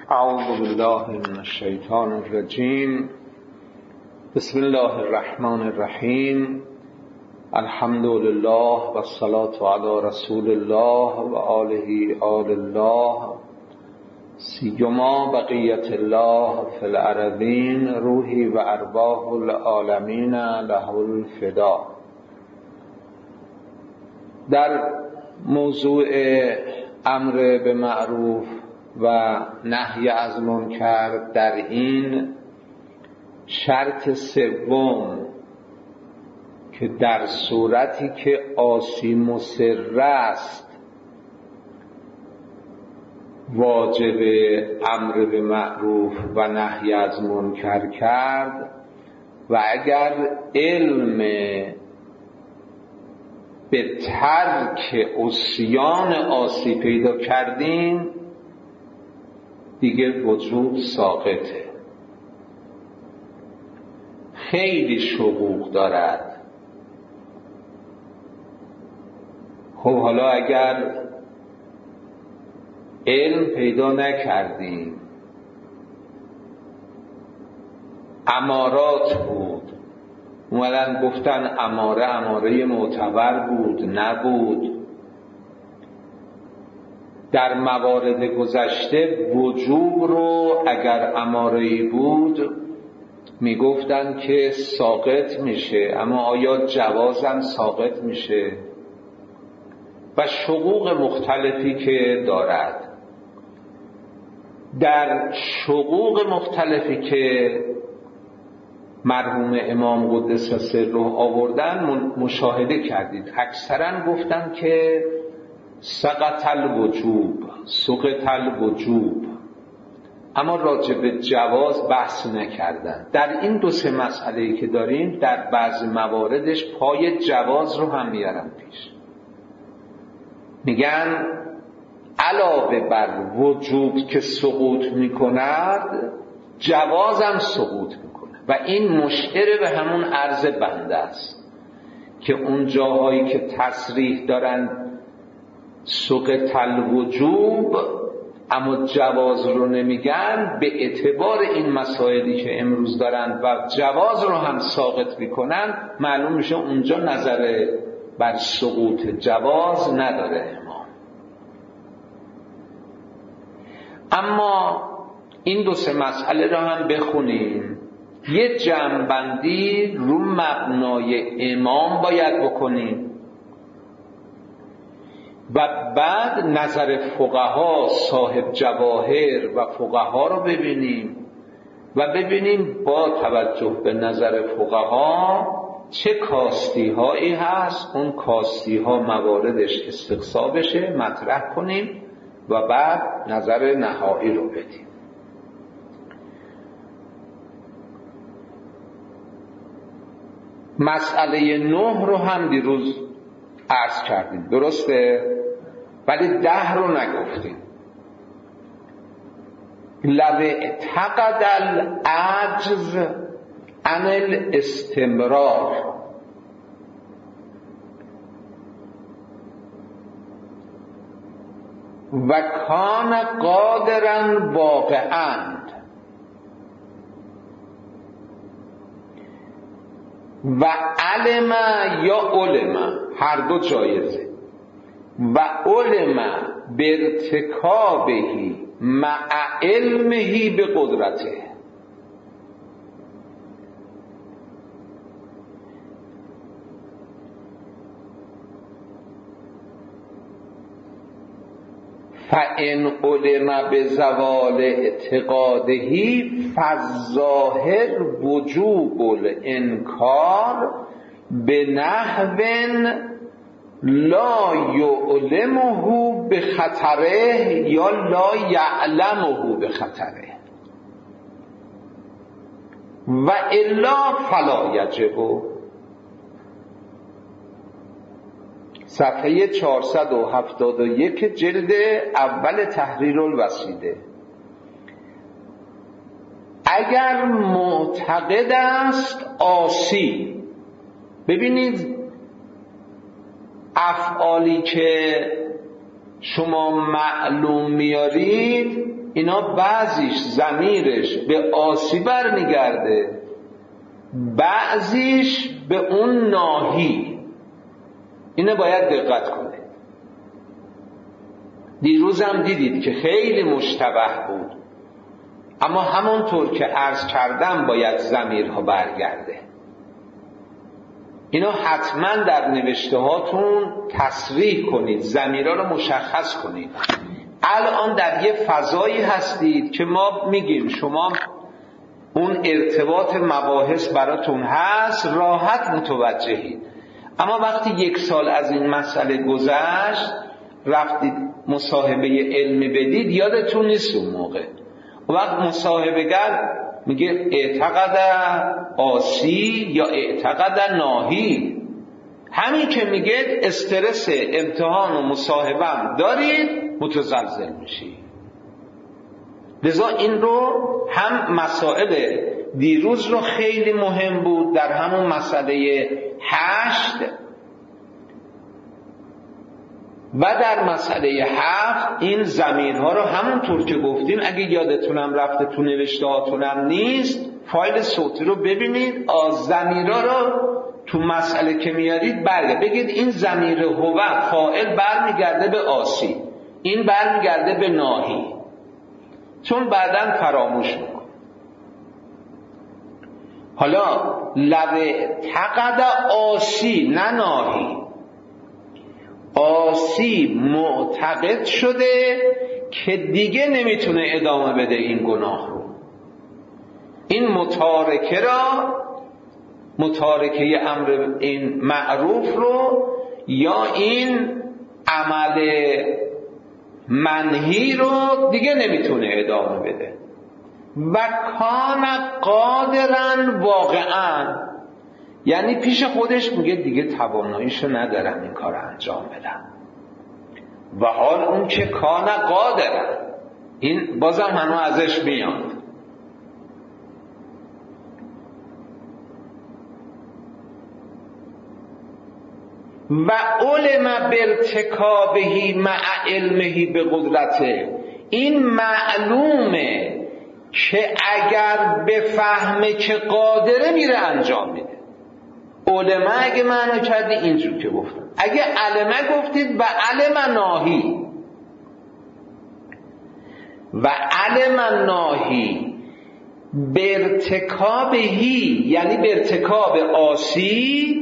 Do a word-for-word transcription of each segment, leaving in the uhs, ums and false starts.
اعوذ بالله من الشیطان الرجیم. بسم الله الرحمن الرحیم. الحمد لله و الصلاة علی رسول الله و آله آل الله سیما بقیت الله فی الارضین روحی و ارواح العالمین له الفدا. در موضوع امر به معروف و نهی از منکر در این شرط سوم که در صورتی که عاصی مصر است واجب امر به معروف و نهی از منکر کرد و اگر علم به ترک عصیان عاصی پیدا کردیم دیگه وجوب ساقطه. خیلی شقوق دارد. خب حالا اگر علم پیدا نکردیم، امارات بود، اومدن گفتن اماره اماره معتبر بود نبود، در موارد گذشته وجوب رو اگر اماره‌ای بود میگفتن که ساقط میشه، اما آیا جوازم ساقط میشه؟ و شقوق مختلفی که دارد. در شقوق مختلفی که مرحوم امام قدس سره آوردن مشاهده کردید، اکثرا گفتن که سقط الوجوب، سقط الوجوب، اما راجع به جواز بحث نکردن. در این دو سه مسئله‌ای که داریم در بعض مواردش پای جواز رو هم میارن پیش، میگن علاوه بر وجوب که سقوط میکند جوازم سقوط میکنه و این مشعر به همون عرض بنده است که اون جاهایی که تصریح دارن سقط الوجوب اما جواز رو نمیگن، به اعتبار این مسائلی که امروز دارن و جواز رو هم ساقط میکنن معلوم میشه اونجا نظر بر سقوط جواز نداره امام. اما این دو سه مسئله رو هم بخونیم، یه جمع‌بندی رو مبنای امام باید بکنیم و بعد نظر فقها صاحب جواهر و فقها رو ببینیم و ببینیم با توجه به نظر فقها چه کاستی هایی هست، اون کاستی ها مواردش استقصا بشه مطرح کنیم و بعد نظر نهایی رو بدیم. مسئله نه رو هم دیروز عرض کردیم، درسته؟ ولی ده رو نگفتیم. لو اعتقد العجز عن الاستمرار و کان قادرا واقعا و علم یا علم، هر دو جایزه، و علم برتکابهی مع علمهی به قدرته، فَإِنْ عُلِمَ بِزَوَالِ اعتقادهی فالظاهر وجوب الانکار به نحو لا یعلمه به خطره یا لا یعلمه به خطره و الا فلا یجب. صفحه چهارصد و هفتاد و یک جلد اول تحریر الوسیده. اگر معتقد است عاصی، ببینید افعالی که شما معلوم میارید اینا بعضیش ضمیرش به آسی برمیگرده، بعضیش به اون ناهی. اینه باید دقت کنید. دیروز هم دیدید که خیلی مشتبه بود، اما همونطور که عرض کردم باید ضمیرها برگرده. اینو حتما در نوشته هاتون تصریح کنید، ضمیرها رو مشخص کنید. الان در یه فضایی هستید که ما میگیم شما اون ارتباط مباحث براتون هست، راحت متوجهید. اما وقتی یک سال از این مسئله گذشت، رفتید مصاحبه علمی بدید، یادتون نیست اون موقع. وقت مصاحبه گر میگه اعتقد آسی یا اعتقد ناهی. همین که میگه استرس امتحان و مصاحبه دارید، متزلزل میشی. لذا این رو هم مسائل دیروز رو خیلی مهم بود در همون مسئله هشت و در مسئله هفت این ضمیرها رو همونطور که گفتیم، اگه یادتونم رفته تو نوشته هاتونم نیست، فایل صوتی رو ببینید. ضمیرها رو تو مسئله که میارید برگرد بگید این ضمیر هو فاعل برمیگرده به آسی، این برمیگرده به ناهی، چون بعداً فراموش میکن. حالا لو اعتقد آسی، نه ناهی. آسی معتقد شده که دیگه نمیتونه ادامه بده این گناه رو. این متارکه را، متارکه امر این معروف رو یا این عمل منهی رو دیگه نمیتونه ادامه بده. و کان قادرن واقعا، یعنی پیش خودش میگه دیگه تواناییشو ندارم این کار انجام بدم، و حال اون که کان قادرن، این بازم هنو ازش میاد. و علم برتکابهی مع علمهی به قدرته، این معلومه که اگر بفهمه که قادره میره انجام میده. علمه اگه معنی کردی اینجور که گفتم، اگه علمه گفتید و علم ناهی، و علم ناهی برتکابهی یعنی برتکاب آسی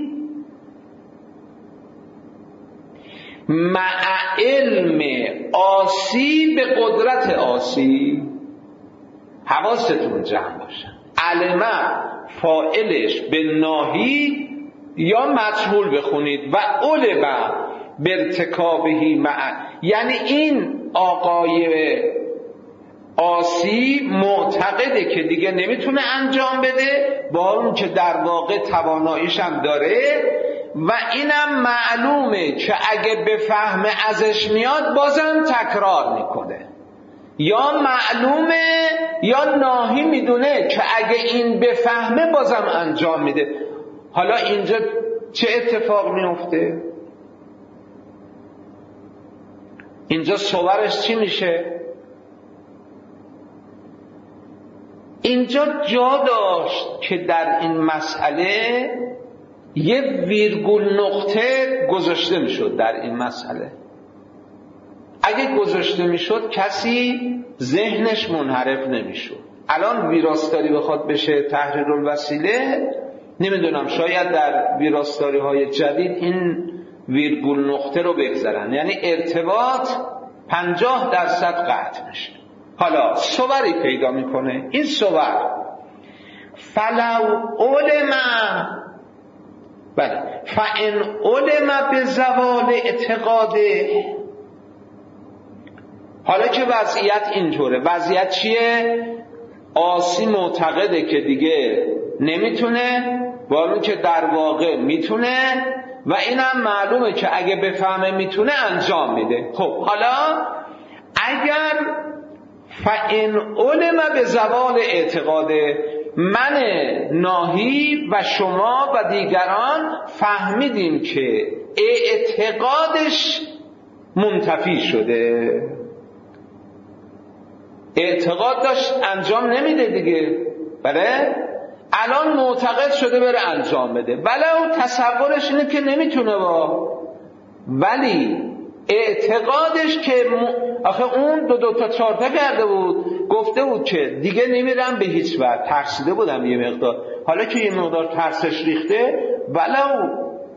مع علم آسی به قدرت آسی. حواستون جمع باشه. علمه فاعلش به ناهی یا مجهول بخونید و علمه برتکابهی مع، یعنی این آقای آسی معتقده که دیگه نمیتونه انجام بده، با اون که در واقع تواناییش هم داره، و اینم معلومه که اگه بفهمه ازش میاد بازم تکرار میکنه. یا معلومه یا ناهی میدونه که اگه این بفهمه بازم انجام میده. حالا اینجا چه اتفاق میفته؟ اینجا صورش چی میشه؟ اینجا جا داشت که در این مسئله یه ویرگول نقطه گذاشته میشد. در این مسئله اگه گذاشته میشد کسی ذهنش منحرف نمیشد. الان ویراستاری بخواد بشه تحریر الوسیله، نمیدونم شاید در ویراستاری های جدید این ویرگول نقطه رو بگذارن، یعنی ارتباط پنجاه درصد قطع میشه. حالا صوری پیدا میکنه. این صور فلو علم، بله، فان علم به زوال اعتقاده. حالا که وضعیت اینطوره، وضعیت چیه؟ آسی معتقده که دیگه نمیتونه، ولی که در واقع میتونه، و اینم معلومه که اگه بفهمه میتونه انجام میده. خب حالا اگر فان علم به زوال اعتقاده، من ناهی و شما و دیگران فهمیدیم که اعتقادش منتفی شده، اعتقاد داشت انجام نمیده دیگه، بله؟ الان معتقد شده بره انجام بده، ولو تصورش اینه که نمیتونه با، ولی اعتقادش که م... آخه اون دو دو تا چهار تا کرده بود، گفته بود که دیگه نمیرم به هیچ وقت، ترسیده بودم یه مقدار، حالا که یه مقدار ترسش ریخته، ولو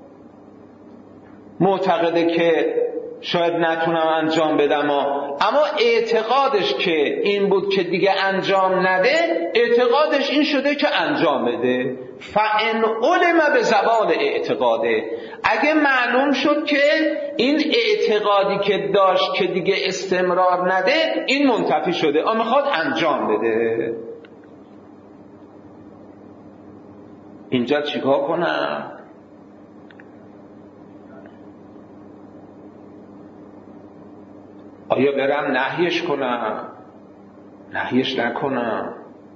معتقده که شاید نتونم انجام بدم، اما اعتقادش که این بود که دیگه انجام نده، اعتقادش این شده که انجام بده. فَإِنْ عُلِمَ بِزَوَالِ اعتقاده، اگه معلوم شد که این اعتقادی که داشت که دیگه استمرار نده این منتفی شده، اما میخواد انجام بده، اینجا چیکار کنم؟ آیا برم نهیش کنم؟ نهیش نکنم؟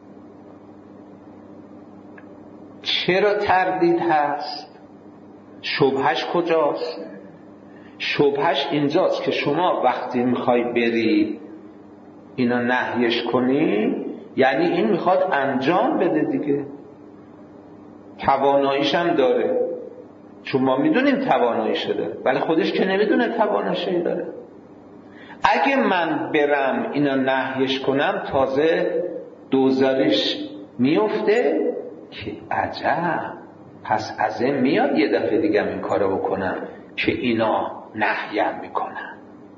چرا تردید هست؟ شبهش کجاست؟ شبهش اینجاست که شما وقتی میخوای بری اینا نهیش کنی، یعنی این میخواد انجام بده دیگه، تواناییش هم داره، چون ما میدونیم تواناییش داره، ولی خودش که نمیدونه تواناییش داره. اگه من برم اینا نهیش کنم، تازه دوزاریش میفته که عجب، پس از این میاد یه دفعه دیگه این کارو بکنم که اینا نهیم میکنن.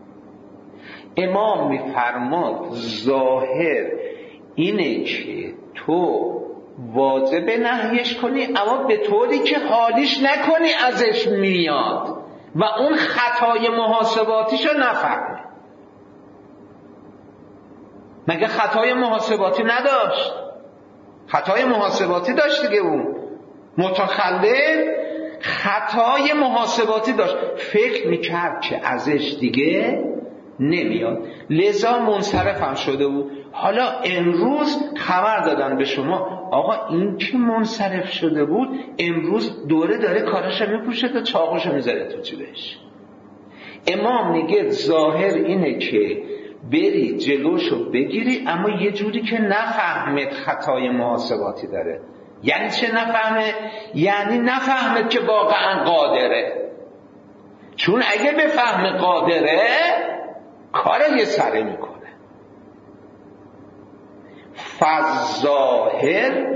امام میفرماد ظاهر اینه که تو واجب نهیش کنی، اما به طوری که حالیش نکنی ازش میاد و اون خطای محاسباتیشو نفهمه. مگه خطای محاسباتی نداشت؟ خطای محاسباتی داشت دیگه، اون متخلف خطای محاسباتی داشت، فکر میکرد که ازش دیگه نمیاد، لذا منصرف هم شده بود. حالا امروز خبر دادن به شما آقا این که منصرف شده بود امروز دوره داره کاراشو میپوشه تا چاقوشو میذاره تو جیبش. امام میگه ظاهر اینه که بری جلوشو بگیری، اما یه جوری که نفهمت خطای محاسباتی داره. یعنی چه نفهمه؟ یعنی نفهمت که واقعا قادره، چون اگه بفهمه قادره کار یه سره میکنه. فالظاهر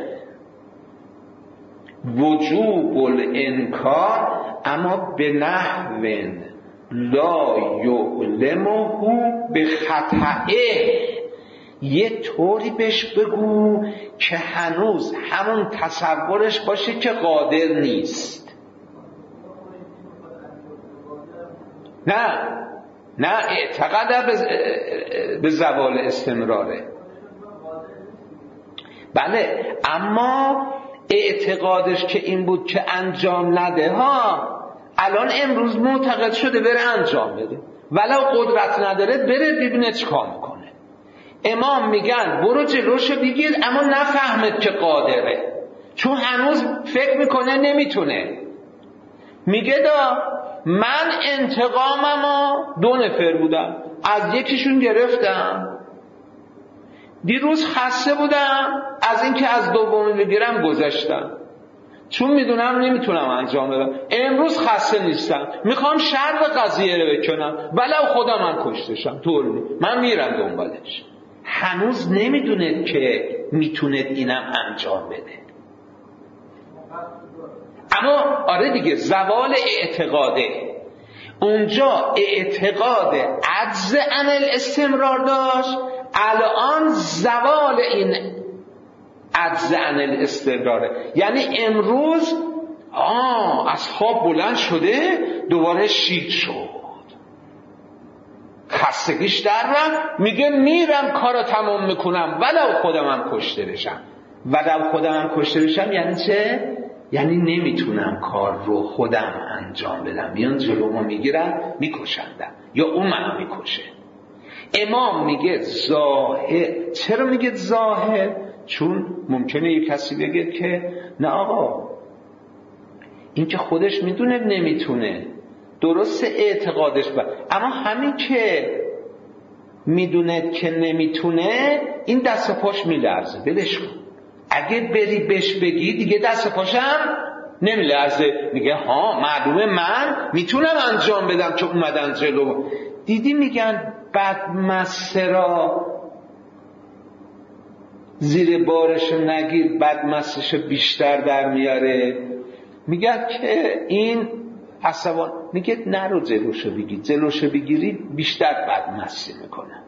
وجوب الانکار، اما به نحو لا یعلمه به خطئه، یه طوری بهش بگو که هنوز همون تصورش باشه که قادر نیست. نه نه اعتقاد به زوال استمراره، بله، اما اعتقادش که این بود که انجام نده ها، الان امروز معتقد شده بره انجام بده، ولو قدرت نداره بره ببینه چیکار میکنه. امام میگن برو جلوشو بگیر، اما نفهمت که قادره، چون هنوز فکر میکنه نمیتونه. میگه دا من انتقاممو دو نفر بودم، از یکیشون گرفتم، دیروز خسته بودم از اینکه از دومی بگیرم گذاشتم، چون میدونم نمیتونم انجام بدم، امروز خسته نیستم، میخوام شر قضیه رو بکنم، ولو خودم من کشتشم طوری من میرم دنبالش. هنوز نمیدونه که میتونه اینم انجام بده. اما آره دیگه، زوال اعتقاده، اونجا اعتقاد عجز عن الاستمرار داشت، الان زوال این عجز عن الاستمراره. یعنی امروز آه از خواب بلند شده دوباره شیک شد، خستگیش در رفت، میگه میرم کارو تمام میکنم ولو خودمم کشته بشم. ولو خودمم کشته بشم یعنی چه؟ یعنی نمیتونم کار رو خودم انجام بدم، میان جلومو میگیرن میکشندم یا اون منو میکشه. امام میگه ظاهر. چرا میگه ظاهر؟ چون ممکنه یک کسی بگه که نه آقا این که خودش میدونه نمیتونه، درست اعتقادش با، اما همین که میدونه که نمیتونه، این دست پاش میلرزه، ولش کن. اگه بری بهش بگی دیگه دست پاشم نمیلرزه، میگه ها معلومه من میتونم انجام بدم که اومدن جلو. دیدی میگن بدمسته را زیر بارش نگیر، بدمستش بیشتر در میاره. میگه که این عصبان، میگه نرو جلوشو بگیر، جلوشو بگیری بیشتر بدمستی میکنه.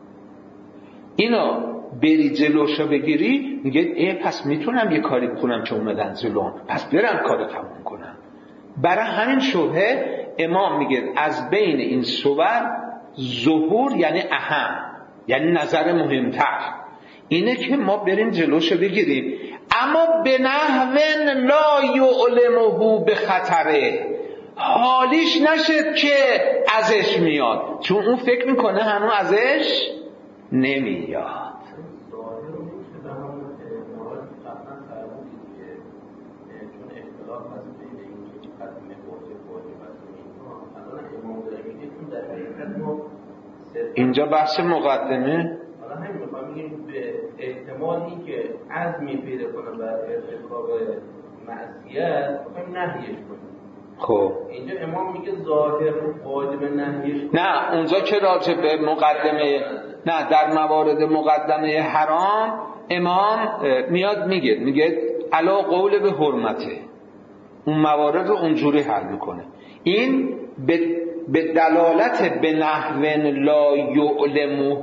اینو بری جلوشو بگیری، میگه ای پس میتونم یه کاری بکنم که اومدن جلو، پس برم کارو تموم کنم. برای همین شبهه امام میگه از بین این صور ظهور یعنی اهم، یعنی نظر مهمتر اینه که ما بریم جلوشو بگیریم، اما به نحو لا یعلمه به خطره، حالیش نشد که ازش میاد، چون اون فکر میکنه هنوز ازش نمیاد. اینجا بحث مقدمه حالا همین میخوام بگیم به احتمالی که عزمی پیدا کنه بر ارتکاب معصیت میخوایم نهیش کنیم. خب اینجا امام میگه ظاهر واجب نهیش، نه اونجا که راجع به مقدمه، نه در موارد مقدمه حرام امام میاد میگه میگه علا قول به حرمته، اون موارد رو اونجوری حل میکنه. این به به دلالت به نحو لا یعلمه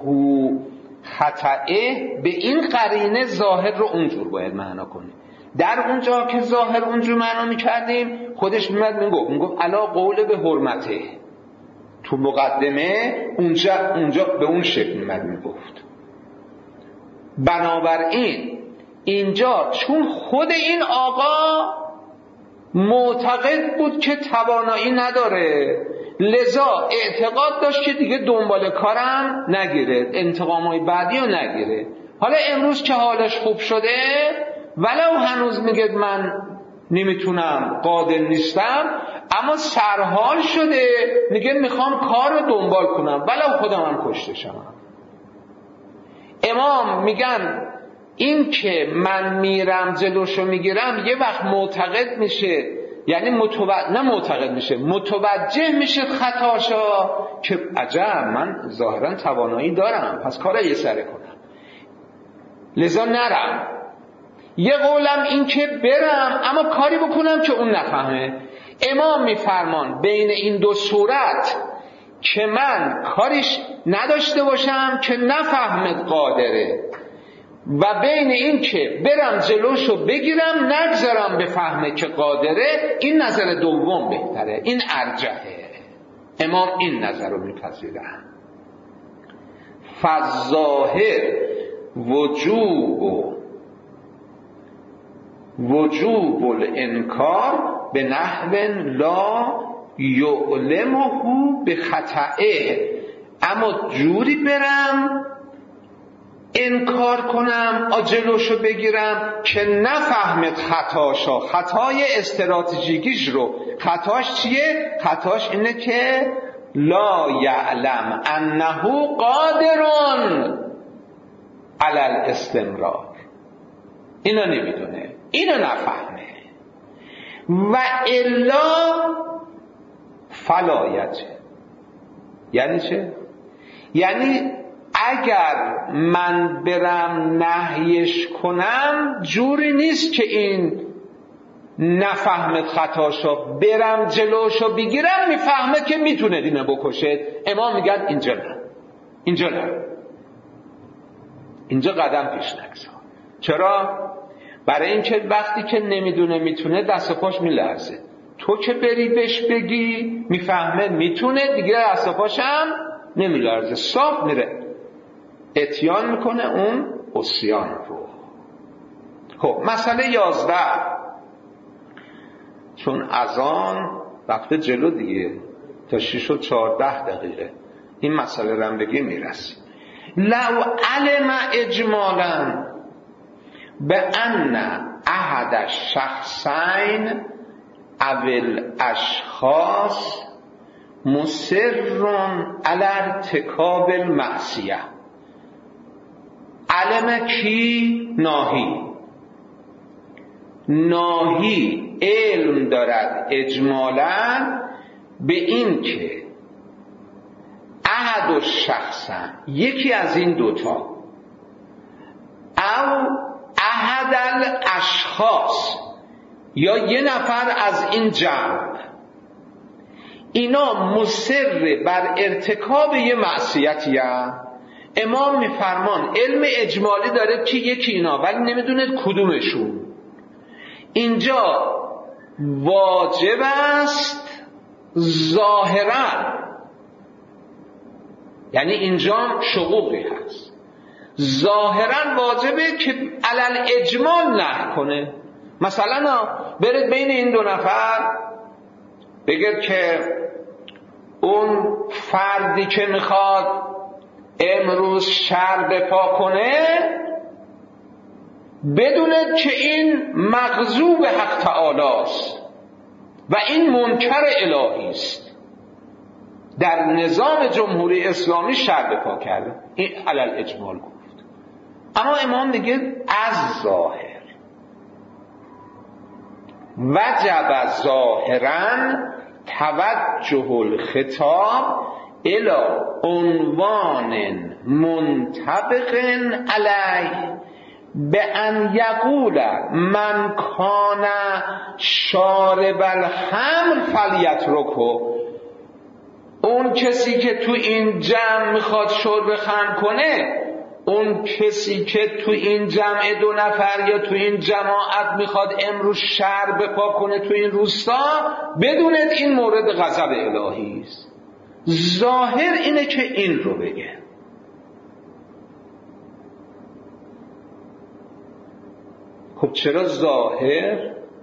خطئه، به این قرینه ظاهر رو اونجور باید معنا کنه. در اونجا که ظاهر اونجور معنا میکردیم خودش میمد میگفت میگفت علا قول به حرمته، تو مقدمه اونجا اونجا به اون شکل میمد میگفت. بنابراین اینجا چون خود این آقا معتقد بود که توانایی نداره، لذا اعتقاد داشت که دیگه دنبال کارم نگیره، انتقامای بعدی رو نگیره. حالا امروز که حالش خوب شده ولو هنوز میگه من نمیتونم، قادر نیستم، اما سرحال شده میگه میخوام کار رو دنبال کنم ولو خودم هم کشته شم. امام میگن این که من میرم جلوشو میگیرم یه وقت معتقد میشه، یعنی متوجه نه معتقد میشه متوجه میشه خطاشا که عجب من ظاهرا توانایی دارم پس کار یه سره کنم، لذا نرم. یه قولم این که برم اما کاری بکنم که اون نفهمه. امام میفرمان بین این دو صورت که من کاریش نداشته باشم که نفهمد قادره، و بین این که برم جلوشو بگیرم نگذارم بفهمه که قادره، این نظر دوم بهتره، این ارجحه. امام این نظر رو میپذیرن. فالظاهر وجوب و وجوب الانکار به نحو لا یعلمه به خطئه، اما جوری برم انکار کنم آجلوشو بگیرم که نفهمت خطاشا، خطای استراتژیکیش رو. خطاش چیه؟ خطاش اینه که لا یعلم انه قادرون علی الاستمرار، اینو نمیدونه، اینو نفهمه. و الا فلایته. یعنی چه؟ یعنی اگر من برم نهیش کنم جوری نیست که این نفهمت خطاشو، برم جلوشو بگیرم میفهمه که میتونه دینه بکشه. امام میگن اینجا نه، اینجا نه، اینجا قدم پیش نگذار. چرا؟ برای اینکه وقتی که نمیدونه میتونه دست پاش میلرزه، تو که بری بهش بگی میفهمه میتونه، دیگه دست پاشم نمیلرزه، صاف میره اتیان میکنه اون عصیان رو. خب مسئله یازده، چون اذان رفته جلو دیگه تا شش و چهارده دقیقه این مسئله رندگی میرسیم. لو علم اجمالا به ان احد الشخصین او الاشخاص مصرٌ علی ارتکاب المعصیه. علم کی؟ ناهی. ناهی علم دارد اجمالاً به این که احد الشخصن، یکی از این دوتا، او احد الاشخاص، یا یه نفر از این جمع، اینا مصر بر ارتکاب یه معصیتی هست. امام میفرمان علم اجمالی داره که یکی اینا، ولی نمیدونه کدومشون. اینجا واجب است ظاهرا، یعنی اینجا شقوقی هست، ظاهرا واجبه که علل اجمال نه کنه. مثلا برید بین این دو نفر بگید که اون فردی که میخواد امروز شر بپا کنه بدونه که این مغضوب حق تعالی است و این منکر الهی است، در نظام جمهوری اسلامی شر بپا کرده، این علل اجمال گفت. اما امام میگه از ظاهر وجب ظاهرا توجه الخطاب الى عنوان منطبق علیه به ان یقول من کان شارب الخمر فلیترکه. اون کسی که تو این جمع میخواد شرب خمر کنه، اون کسی که تو این جمع دو نفر یا تو این جماعت میخواد امروز شر بپا کنه تو این روستا، بدونید این مورد غضب الهی است. ظاهر اینه که این رو بگه. خب چرا ظاهر؟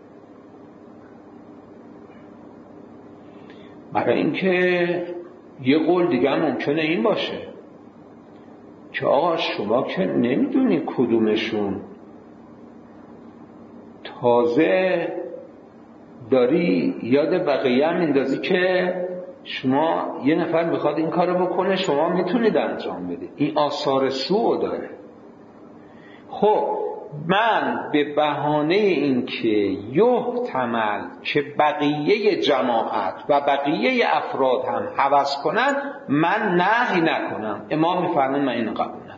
برای اینکه یه قول دیگه هم ممکنه این باشه که آقا شما که نمیدونی کدومشون، تازه داری یاد بقیه هم میندازی که شما یه نفر میخواد این کارو بکنه، شما میتونید انجام بدید. این آثار سوء داره. خب من به بهانه این که یحتمل که بقیه جماعت و بقیه افراد هم هوس کنن، من نهی نکنم. امام میفرماید من این قبول ندارم.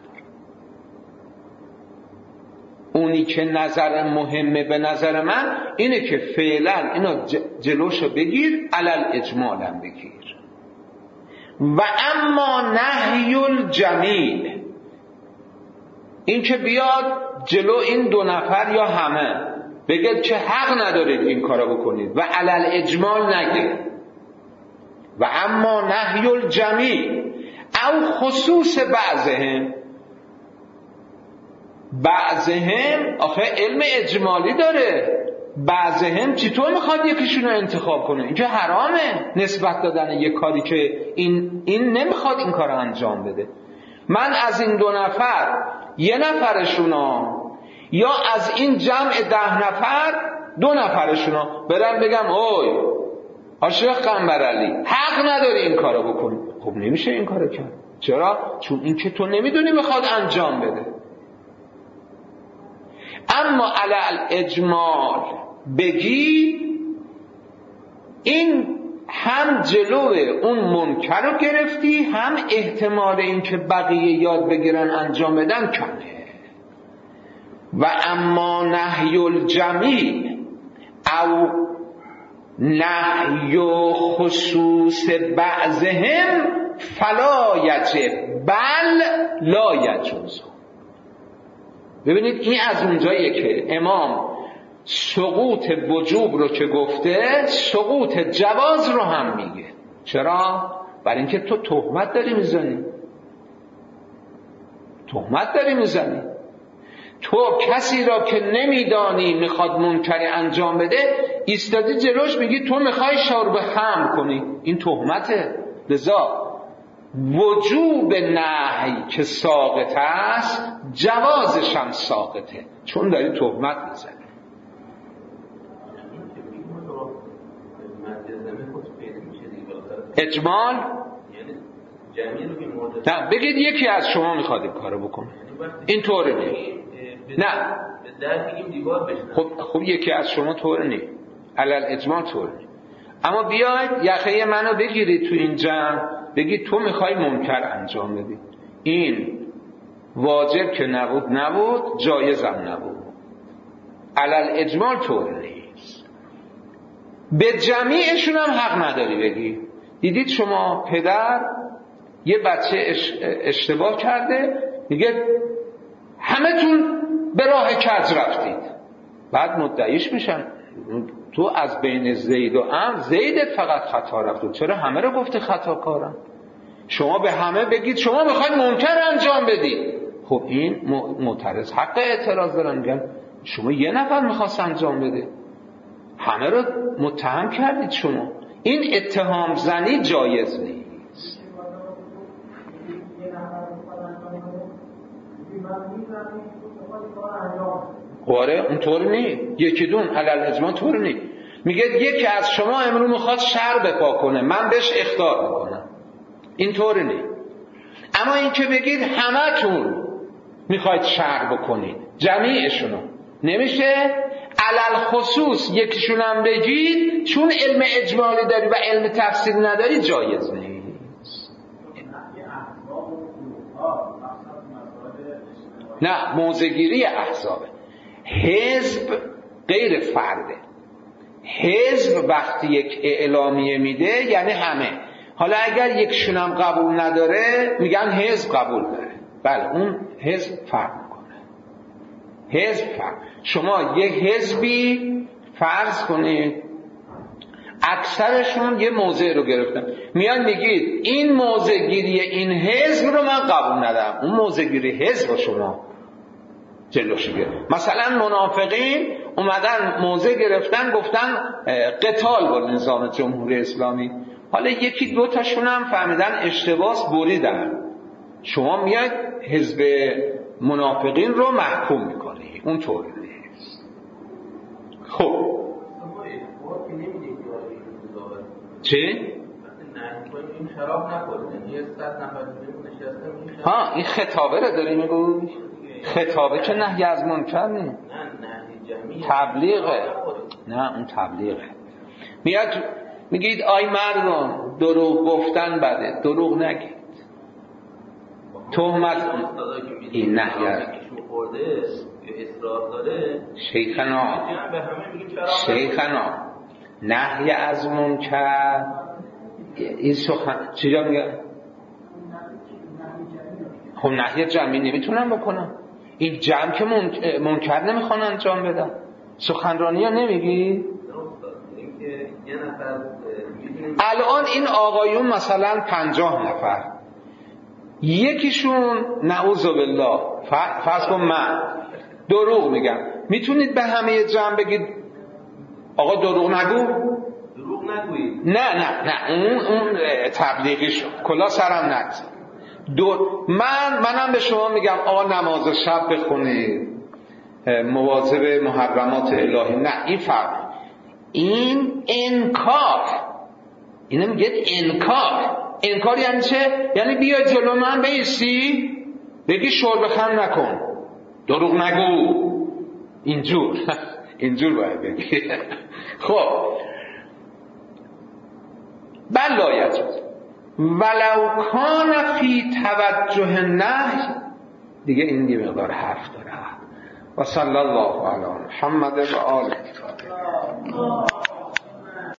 اونی که نظر مهمه به نظر من اینه که فعلا اینا جلوشو بگیر، علل اجمالم بگیر. و اما نهی الجمیل، این که بیاد جلو این دو نفر یا همه بگید که حق ندارید این کارو بکنید و علل اجمال نگید. و اما نهی الجمیع او خصوص بعضهم، بعضهم آخه علم اجمالی داره، بعضهم چطور میخواد یکیشون رو انتخاب کنه؟ این که حرامه نسبت دادن یک کاری که این این نمیخواد این کار رو انجام بده. من از این دو نفر یه نفرشونا یا از این جمع ده نفر دو نفرشونا برم بگم اوی عاشق قنبرعلی حق نداری این کارو بکنی، خب نمیشه این کارو کرد. چرا؟ چون این که تو نمیدونی میخواد انجام بده. اما علل اجمال بگی، این هم جلوه اون منکر رو گرفتی، هم احتمال این که بقیه یاد بگیرن انجام بدن کمه. و اما نهی الجمیع او نهی خصوص بعضهم فلا یجب بل لا یجوز. ببینید این از اونجاییه که امام سقوط وجوب رو که گفته، سقوط جواز رو هم میگه. چرا؟ برای اینکه تو تهمت داری میزنی، تهمت داری میزنی. تو کسی را که نمیدانی میخواد منکری انجام بده ایستادی جلوش میگی تو میخوای شرب خمر کنی، این تهمته. لذا وجوب نهی که ساقط است جوازش هم ساقطه، چون داری تهمت میزنی. اجمال جمعی رو که مورد نه بگید یکی از شما میخواد این کارو بکنه، این طوره نیست. نه به در بگیم دیوار بشنن. خب خب یکی از شما طوره نیست، علل اجمال طوره نیست. اما بیاید یخه منو بگیرید تو این جمع بگید تو میخوای منکر انجام بدی، این واجب که نبود نبود، جایزم نبود، علل اجمال طوره نیست. به جمیعشون هم حق نداری بگی. دیدید شما پدر یه بچه اشتباه کرده میگه همه تون به راه کج رفتید، بعد مدعیش میشن تو از بین زید و عمرو زیدت فقط خطا رفت، چرا همه رو گفته خطا کارم؟ شما به همه بگید شما میخواید منکر انجام بدید. خب این معترض حق اعتراض دارن، میگن شما یه نفر میخواست انجام بده، همه رو متهم کردید شما. این اتهام زنی جایز نیست. آره اونطور نیست، یکی دون علل اجماع طور نیست. میگه یکی از شما امروز میخواد شر بپا کنه، من بهش اخطار میکنم، اینطور نیست. اما این که بگید همتون میخواید شر بکنید جمیعشونو، نمیشه. علل خصوص یکیشون هم بگید چون علم اجمالی داری و علم تفسیر نداری جایز نیست. نه موضع‌گیری احزابه، حزب غیر فرده. حزب وقتی یک اعلامیه میده یعنی همه. حالا اگر یکشون هم قبول نداره میگن حزب قبول داره، بله اون حزب فرق میکنه. حزب فرق. شما یه حزبی فرض کنید اکثرشون یه موضع رو گرفتن، میان میگید این موضع گیری این حزب رو من قبول ندارم، اون موضع گیری حزب رو شما جلوش گرفت. مثلا منافقین اومدن موضع گرفتن گفتن قتال با نظام جمهوری اسلامی، حالا یکی دو تاشون هم فهمیدن اشتباس بریدن، شما میاد حزب منافقین رو محکوم میکنی، اون طور نیست. خب چی؟ ها این خطابه رو داری میگوی؟ خطابه که نهی از منکر نیست، تبلیغه. نه اون تبلیغه. میاد میگید آی مردم دروغ گفتن بده، دروغ نگید. تهمت این نهی از شیخنا شیخنا نهی از منکر این سخن چیجا میگه؟ خب نهی جمعی نمیتونن بکنن، این جمع که منکر نمیخوان انجام بدن. سخنرانی ها نمیگی؟ الان این آقایون مثلا پنجاه نفر، یکیشون نعوذ بالله فرض کن من دروغ میگم، میتونید به همه جمع بگید آقا دروغ نگو؟ دروغ نگویید. نه نه نه اون اون تبلیغی شد، کلا سرم نگذار. دو من منم به شما میگم آقا نماز شب بخونید، مواظب محرمات الهی، نه این فرق. این انکار، اینو میگه انکار. انکار یعنی چه؟ یعنی بیای جلو من بیستی بگی شرب خم نکن، دروغ نگو، اینجور اینجور باید بگی. خب بل لا یجوز ولو کان فی توجه نهی، دیگه این یه مقدار حرف داره. و صلی الله علی محمد و آله.